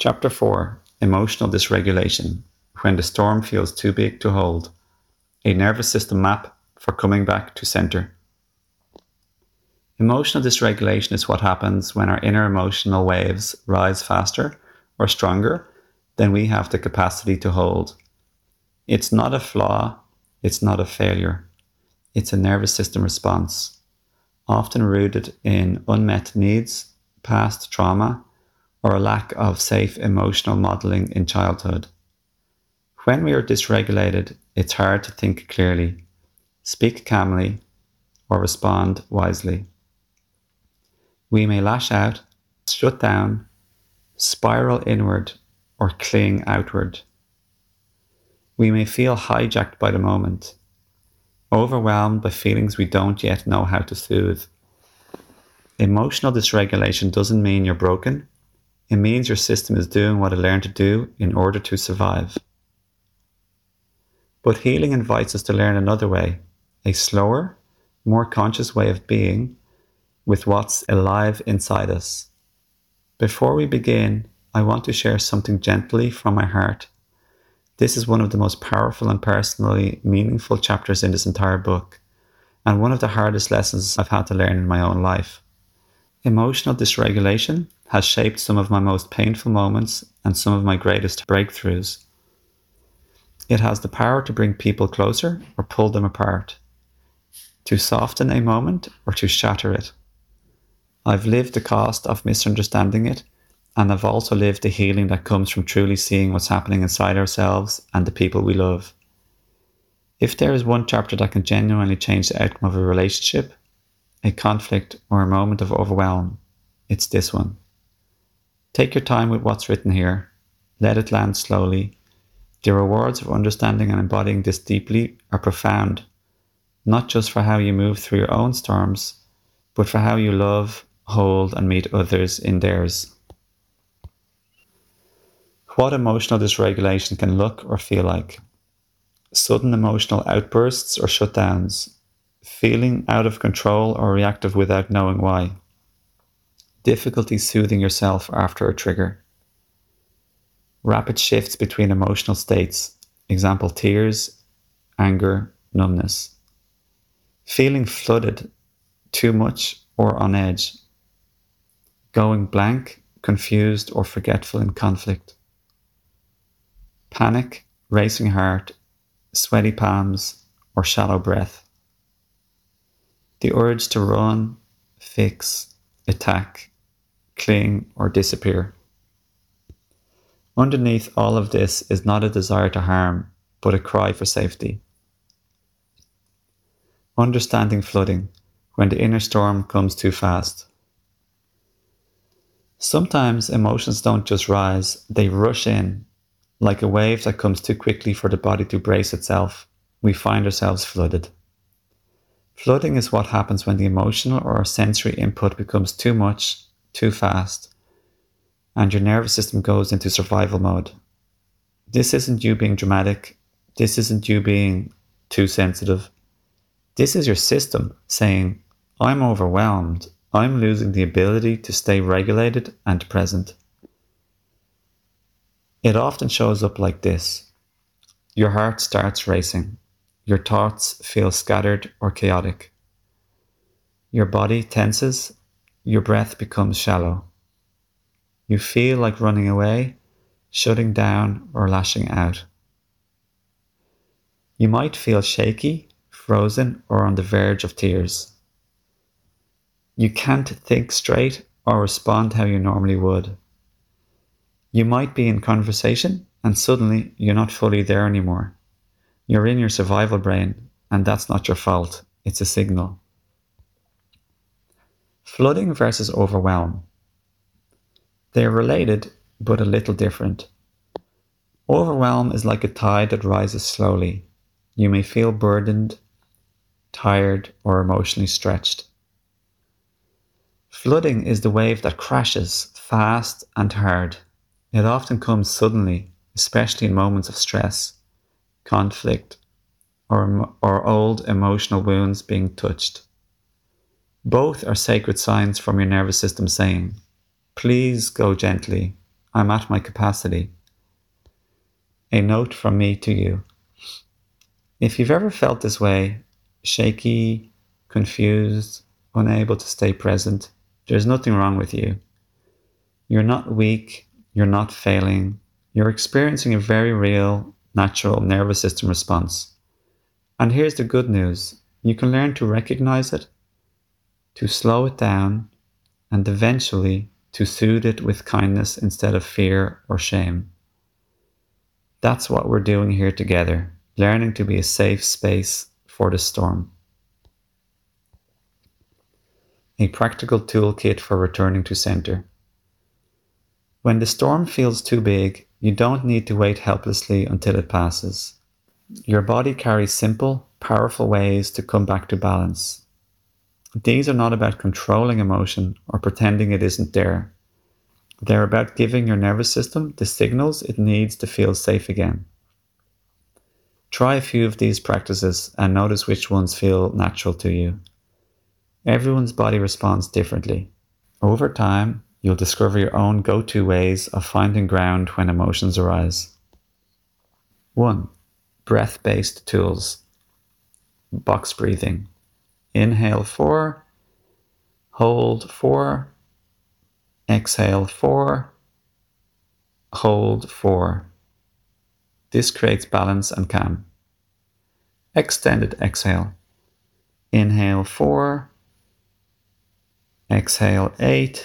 Chapter 4: Emotional Dysregulation. When the storm feels too big to hold. A nervous system map for coming back to center. Emotional dysregulation is what happens when our inner emotional waves rise faster or stronger than we have the capacity to hold. It's not a flaw, it's not a failure. It's a nervous system response, often rooted in unmet needs, past trauma, or a lack of safe emotional modeling in childhood. When we are dysregulated, it's hard to think clearly, speak calmly, or respond wisely. We may lash out, shut down, spiral inward, or cling outward. We may feel hijacked by the moment, overwhelmed by feelings we don't yet know how to soothe. Emotional dysregulation doesn't mean you're broken. It means your system is doing what it learned to do in order to survive. But healing invites us to learn another way, a slower, more conscious way of being with what's alive inside us. Before we begin, I want to share something gently from my heart. This is one of the most powerful and personally meaningful chapters in this entire book, and one of the hardest lessons I've had to learn in my own life. Emotional dysregulation has shaped some of my most painful moments and some of my greatest breakthroughs. It has the power to bring people closer or pull them apart, to soften a moment or to shatter it. I've lived the cost of misunderstanding it, and I've also lived the healing that comes from truly seeing what's happening inside ourselves and the people we love. If there is one chapter that can genuinely change the outcome of a relationship, a conflict, or a moment of overwhelm, it's this one. Take your time with what's written here. Let it land slowly. The rewards of understanding and embodying this deeply are profound, not just for how you move through your own storms, but for how you love, hold, and meet others in theirs. What emotional dysregulation can look or feel like. Sudden emotional outbursts or shutdowns. Feeling out of control or reactive without knowing why. Difficulty soothing yourself after a trigger. Rapid shifts between emotional states. Example, tears, anger, numbness. Feeling flooded, too much, or on edge. Going blank, confused, or forgetful in conflict. Panic, racing heart, sweaty palms, or shallow breath. The urge to run, fix, attack, cling, or disappear. Underneath all of this is not a desire to harm, but a cry for safety. Understanding flooding, when the inner storm comes too fast. Sometimes emotions don't just rise, they rush in. Like a wave that comes too quickly for the body to brace itself, we find ourselves flooded. Flooding is what happens when the emotional or sensory input becomes too much, too fast, and your nervous system goes into survival mode. This isn't you being dramatic. This isn't you being too sensitive. This is your system saying, I'm overwhelmed. I'm losing the ability to stay regulated and present. It often shows up like this. Your heart starts racing. Your thoughts feel scattered or chaotic. Your body tenses. Your breath becomes shallow. You feel like running away, shutting down, or lashing out. You might feel shaky, frozen, or on the verge of tears. You can't think straight or respond how you normally would. You might be in conversation and suddenly you're not fully there anymore. You're in your survival brain, and that's not your fault. It's a signal. Flooding versus overwhelm. They're related, but a little different. Overwhelm is like a tide that rises slowly. You may feel burdened, tired, or emotionally stretched. Flooding is the wave that crashes fast and hard. It often comes suddenly, especially in moments of stress, conflict, or old emotional wounds being touched. Both are sacred signs from your nervous system saying, please go gently. I'm at my capacity. A note from me to you. If you've ever felt this way, shaky, confused, unable to stay present, there's nothing wrong with you. You're not weak, you're not failing, you're experiencing a very real, natural nervous system response. And here's the good news. You can learn to recognize it, to slow it down, and eventually to soothe it with kindness instead of fear or shame. That's what we're doing here together, learning to be a safe space for the storm. A practical toolkit for returning to center. When the storm feels too big, you don't need to wait helplessly until it passes. Your body carries simple, powerful ways to come back to balance. These are not about controlling emotion or pretending it isn't there. They're about giving your nervous system the signals it needs to feel safe again. Try a few of these practices and notice which ones feel natural to you. Everyone's body responds differently. Over time, you'll discover your own go-to ways of finding ground when emotions arise. 1. Breath-based tools. Box breathing. Inhale 4, hold 4, exhale 4, hold 4. This creates balance and calm. Extended exhale. Inhale 4, exhale 8.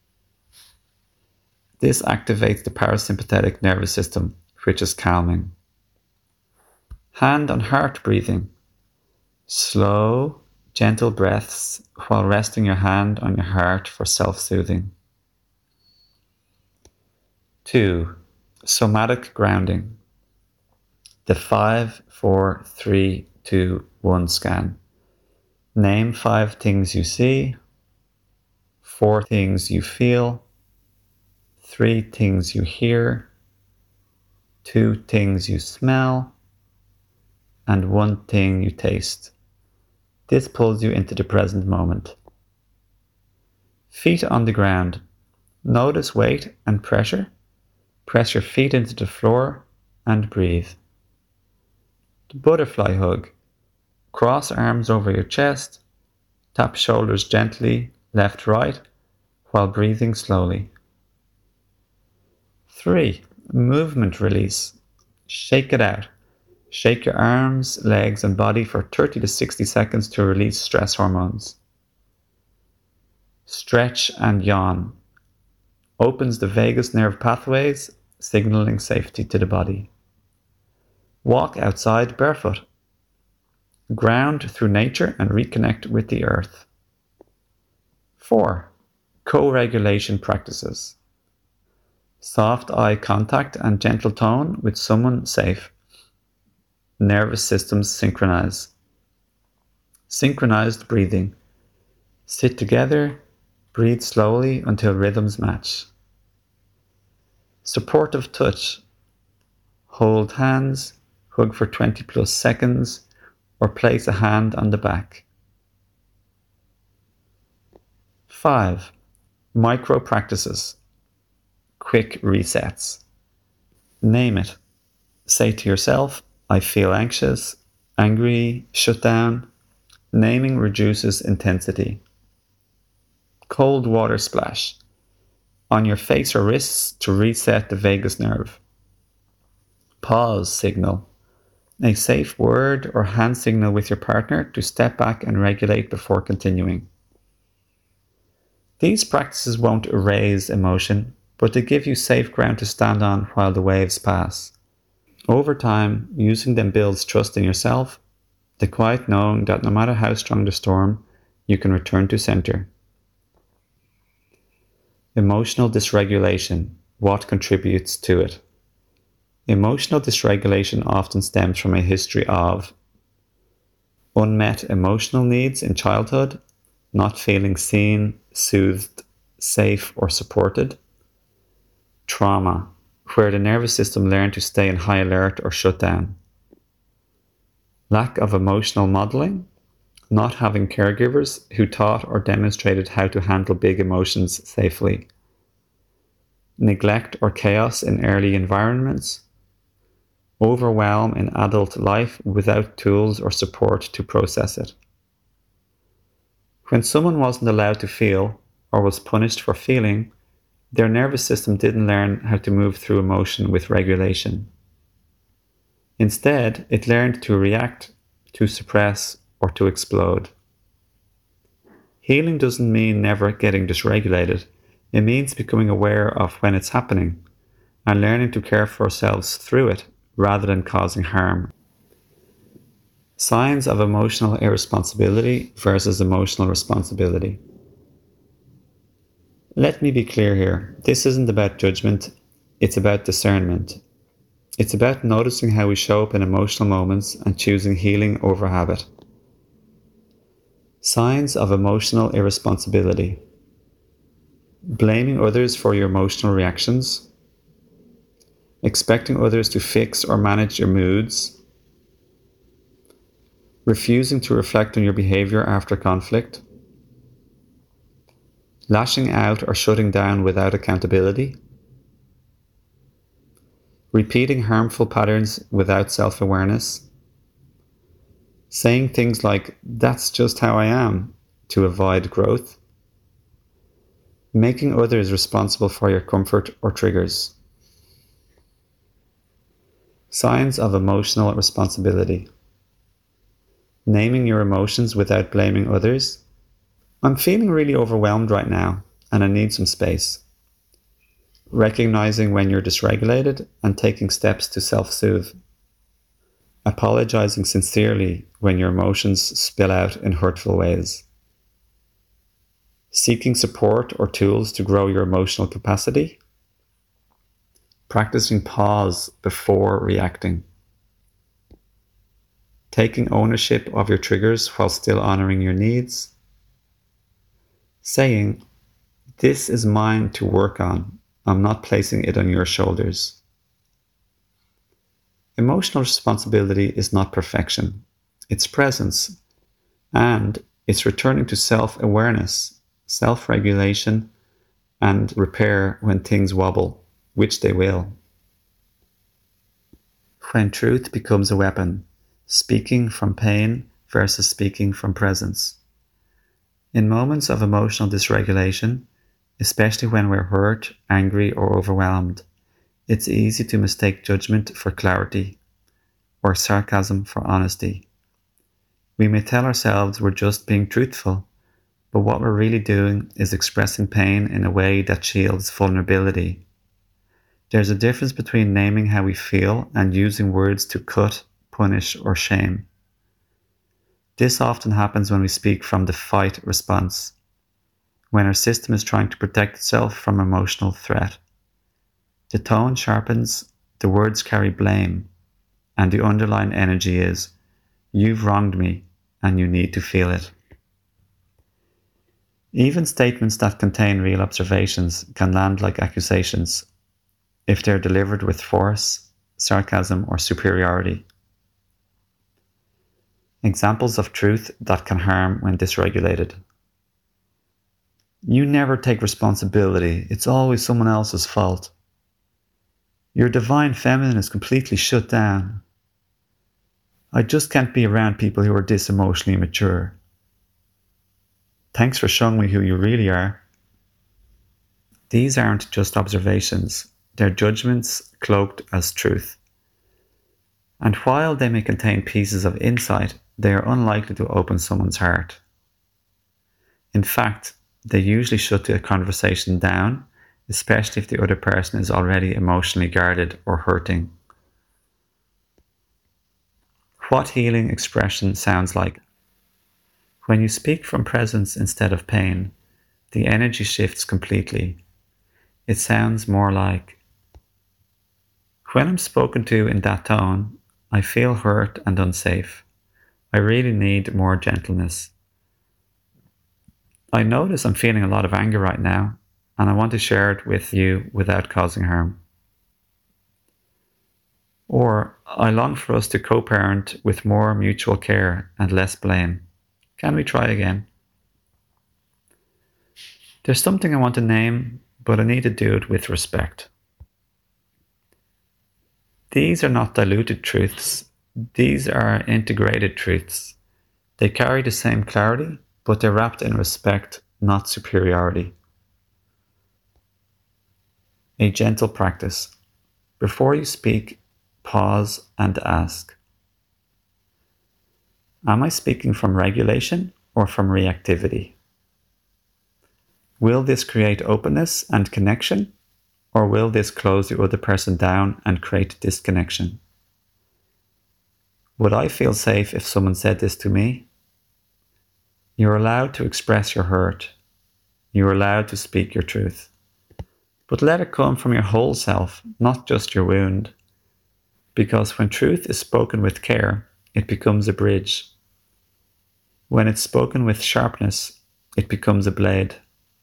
This activates the parasympathetic nervous system, which is calming. Hand on heart breathing. Slow, gentle breaths while resting your hand on your heart for self-soothing. 2. Somatic grounding. The 5, 4, 3, 2, 1 scan. Name 5 things you see, 4 things you feel, 3 things you hear, 2 things you smell, and 1 thing you taste. This pulls you into the present moment. Feet on the ground. Notice weight and pressure. Press your feet into the floor and breathe. The butterfly hug. Cross arms over your chest. Tap shoulders gently, left, right, while breathing slowly. 3. Movement release. Shake it out. Shake your arms, legs, and body for 30 to 60 seconds to release stress hormones. Stretch and yawn. Opens the vagus nerve pathways, signaling safety to the body. Walk outside barefoot. Ground through nature and reconnect with the earth. 4. Co-regulation practices. Soft eye contact and gentle tone with someone safe. Nervous systems synchronize. Synchronized breathing. Sit together, breathe slowly until rhythms match. Supportive touch. Hold hands, hug for 20 plus seconds, or place a hand on the back. 5. Micro practices. Quick resets. Name it. Say to yourself, I feel anxious, angry, shut down. Naming reduces intensity. Cold water splash. On your face or wrists to reset the vagus nerve. Pause signal. A safe word or hand signal with your partner to step back and regulate before continuing. These practices won't erase emotion, but they give you safe ground to stand on while the waves pass. Over time, using them builds trust in yourself, the quiet knowing that no matter how strong the storm, you can return to center. Emotional dysregulation. What contributes to it? Emotional dysregulation often stems from a history of unmet emotional needs in childhood, not feeling seen, soothed, safe, or supported. Trauma, where the nervous system learned to stay in high alert or shut down. Lack of emotional modeling, not having caregivers who taught or demonstrated how to handle big emotions safely. neglect or chaos in early environments, overwhelm in adult life without tools or support to process it. When someone wasn't allowed to feel or was punished for feeling, their nervous system didn't learn how to move through emotion with regulation. Instead, it learned to react, to suppress, or to explode. Healing doesn't mean never getting dysregulated. It means becoming aware of when it's happening and learning to care for ourselves through it rather than causing harm. Signs of emotional irresponsibility versus emotional responsibility. Let me be clear here. This isn't about judgment, it's about discernment. It's about noticing how we show up in emotional moments and choosing healing over habit. Signs of emotional irresponsibility. Blaming others for your emotional reactions. Expecting others to fix or manage your moods. Refusing to reflect on your behavior after conflict. Lashing out or shutting down without accountability. Repeating harmful patterns without self-awareness. Saying things like, "That's just how I am," to avoid growth. Making others responsible for your comfort or triggers. Signs of emotional responsibility. Naming your emotions without blaming others. I'm feeling really overwhelmed right now and I need some space. Recognizing when you're dysregulated and taking steps to self-soothe. Apologizing sincerely when your emotions spill out in hurtful ways. Seeking support or tools to grow your emotional capacity. Practicing pause before reacting. Taking ownership of your triggers while still honoring your needs. Saying, "This is mine to work on. I'm not placing it on your shoulders." Emotional responsibility is not perfection. It's presence. And it's returning to self-awareness, self-regulation, and repair when things wobble, which they will. When truth becomes a weapon, speaking from pain versus speaking from presence. In moments of emotional dysregulation, especially when we're hurt, angry, or overwhelmed, it's easy to mistake judgment for clarity or sarcasm for honesty. We may tell ourselves we're just being truthful, but what we're really doing is expressing pain in a way that shields vulnerability. There's a difference between naming how we feel and using words to cut, punish, or shame. This often happens when we speak from the fight response, when our system is trying to protect itself from emotional threat. The tone sharpens, the words carry blame, and the underlying energy is, "You've wronged me, and you need to feel it." Even statements that contain real observations can land like accusations if they're delivered with force, sarcasm, or superiority. Examples of truth that can harm when dysregulated. "You never take responsibility. It's always someone else's fault." "Your divine feminine is completely shut down." "I just can't be around people who are this emotionally mature." "Thanks for showing me who you really are." These aren't just observations, they're judgments cloaked as truth. And while they may contain pieces of insight, they are unlikely to open someone's heart. In fact, they usually shut the conversation down, especially if the other person is already emotionally guarded or hurting. What healing expression sounds like? When you speak from presence instead of pain, the energy shifts completely. It sounds more like, "When I'm spoken to in that tone, I feel hurt and unsafe. I really need more gentleness. I notice I'm feeling a lot of anger right now, and I want to share it with you without causing harm." Or, "I long for us to co-parent with more mutual care and less blame. Can we try again?" There's something I want to name, but I need to do it with respect. These are not diluted truths, these are integrated truths. They carry the same clarity, but they're wrapped in respect, not superiority. A gentle practice. Before you speak, pause and ask, am I speaking from regulation or from reactivity? Will this create openness and connection, or will this close the other person down and create disconnection? Would I feel safe if someone said this to me? You're allowed to express your hurt. You're allowed to speak your truth. But let it come from your whole self, not just your wound. Because when truth is spoken with care, it becomes a bridge. When it's spoken with sharpness, it becomes a blade.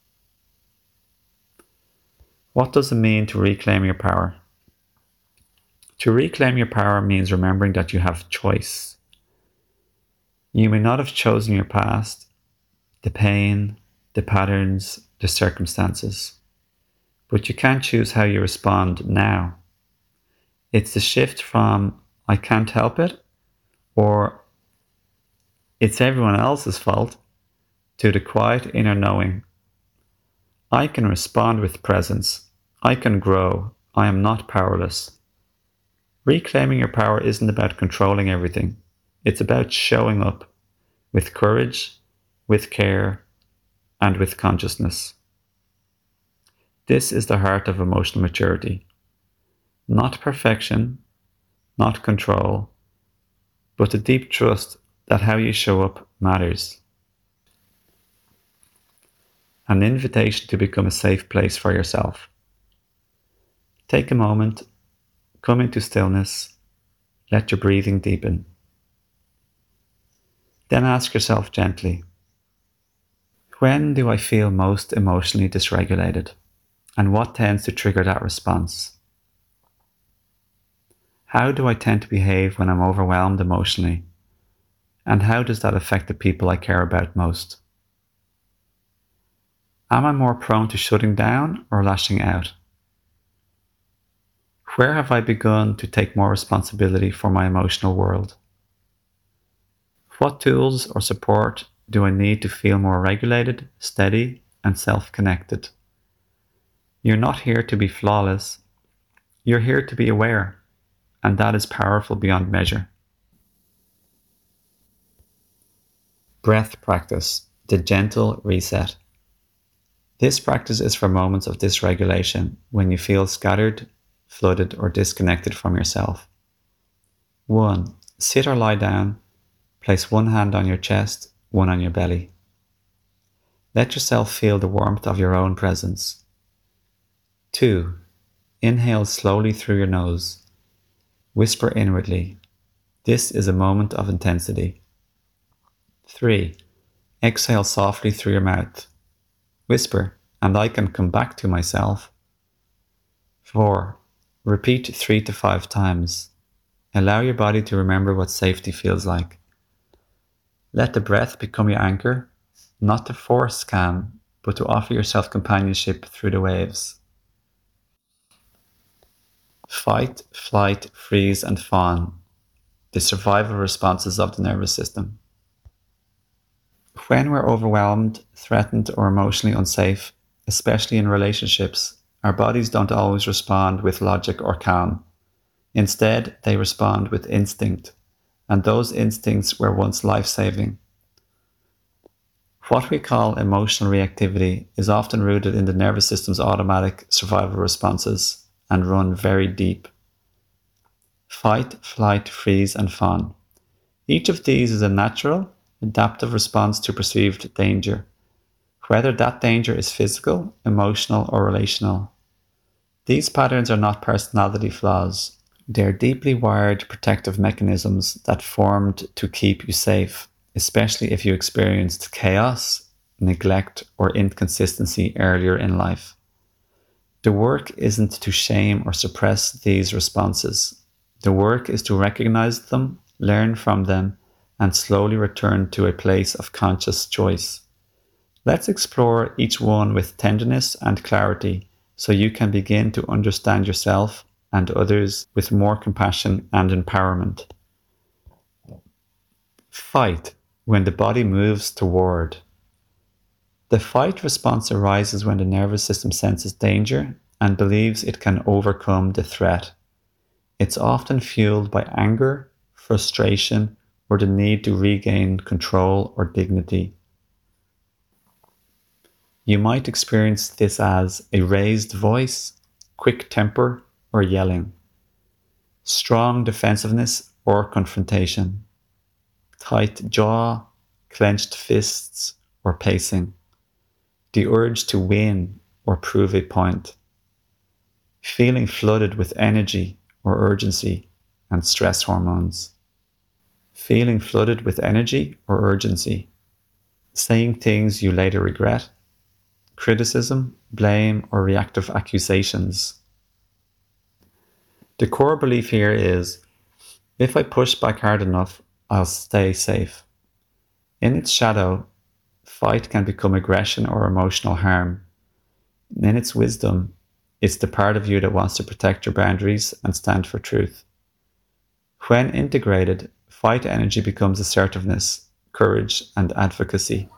What does it mean to reclaim your power? To reclaim your power means remembering that you have choice. You may not have chosen your past, the pain, the patterns, the circumstances, but you can choose how you respond now. It's the shift from I can't help it or it's everyone else's fault to the quiet inner knowing. I can respond with presence. I can grow. I am not powerless. Reclaiming your power isn't about controlling everything. It's about showing up with courage, with care, and with consciousness. This is the heart of emotional maturity. Not perfection, not control, but the deep trust that how you show up matters. An invitation to become a safe place for yourself. Take a moment, come into stillness, let your breathing deepen. Then ask yourself gently, when do I feel most emotionally dysregulated? And what tends to trigger that response? How do I tend to behave when I'm overwhelmed emotionally? And how does that affect the people I care about most? Am I more prone to shutting down or lashing out? Where have I begun to take more responsibility for my emotional world? What tools or support do I need to feel more regulated, steady, and self-connected? You're not here to be flawless. You're here to be aware, and that is powerful beyond measure. Breath practice, the gentle reset. This practice is for moments of dysregulation when you feel scattered, flooded, or disconnected from yourself. 1. Sit or lie down. Place one hand on your chest, one on your belly. Let yourself feel the warmth of your own presence. 2. Inhale slowly through your nose. Whisper inwardly. This is a moment of intensity. 3. Exhale softly through your mouth. Whisper, and I can come back to myself. 4. Repeat 3 to 5 times. Allow your body to remember what safety feels like. Let the breath become your anchor, not to force calm, but to offer yourself companionship through the waves. Fight, flight, freeze, and fawn, the survival responses of the nervous system. When we're overwhelmed, threatened, or emotionally unsafe, especially in relationships, our bodies don't always respond with logic or calm. Instead, they respond with instinct, and those instincts were once life-saving. What we call emotional reactivity is often rooted in the nervous system's automatic survival responses and run very deep. Fight, flight, freeze, and fawn. Each of these is a natural, adaptive response to perceived danger, whether that danger is physical, emotional, or relational. These patterns are not personality flaws. They're deeply wired protective mechanisms that formed to keep you safe, especially if you experienced chaos, neglect, or inconsistency earlier in life. The work isn't to shame or suppress these responses. The work is to recognize them, learn from them, and slowly return to a place of conscious choice. Let's explore each one with tenderness and clarity so you can begin to understand yourself and others with more compassion and empowerment. Fight, when the body moves toward. The fight response arises when the nervous system senses danger and believes it can overcome the threat. It's often fueled by anger, frustration, or the need to regain control or dignity. You might experience this as a raised voice, quick temper, or yelling, strong defensiveness or confrontation, tight jaw, clenched fists, or pacing, the urge to win or prove a point, feeling flooded with energy or urgency and stress hormones, feeling flooded with energy or urgency, saying things you later regret, criticism, blame, or reactive accusations. The core belief here is, if I push back hard enough, I'll stay safe. In its shadow, fight can become aggression or emotional harm. In its wisdom, it's the part of you that wants to protect your boundaries and stand for truth. When integrated, fight energy becomes assertiveness, courage, and advocacy.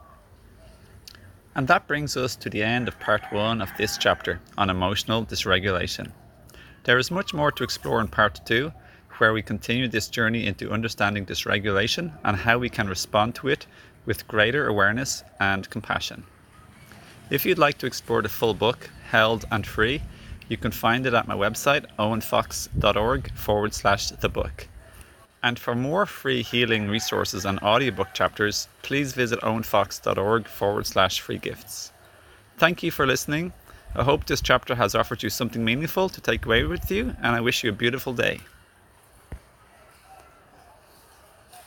And that brings us to the end of part 1 of this chapter on emotional dysregulation. There is much more to explore in part 2, where we continue this journey into understanding dysregulation and how we can respond to it with greater awareness and compassion. If you'd like to explore the full book, Held and Free, you can find it at my website, owenfox.org/the book. And for more free healing resources and audiobook chapters, please visit owenfox.org/free gifts. Thank you for listening. I hope this chapter has offered you something meaningful to take away with you, and I wish you a beautiful day.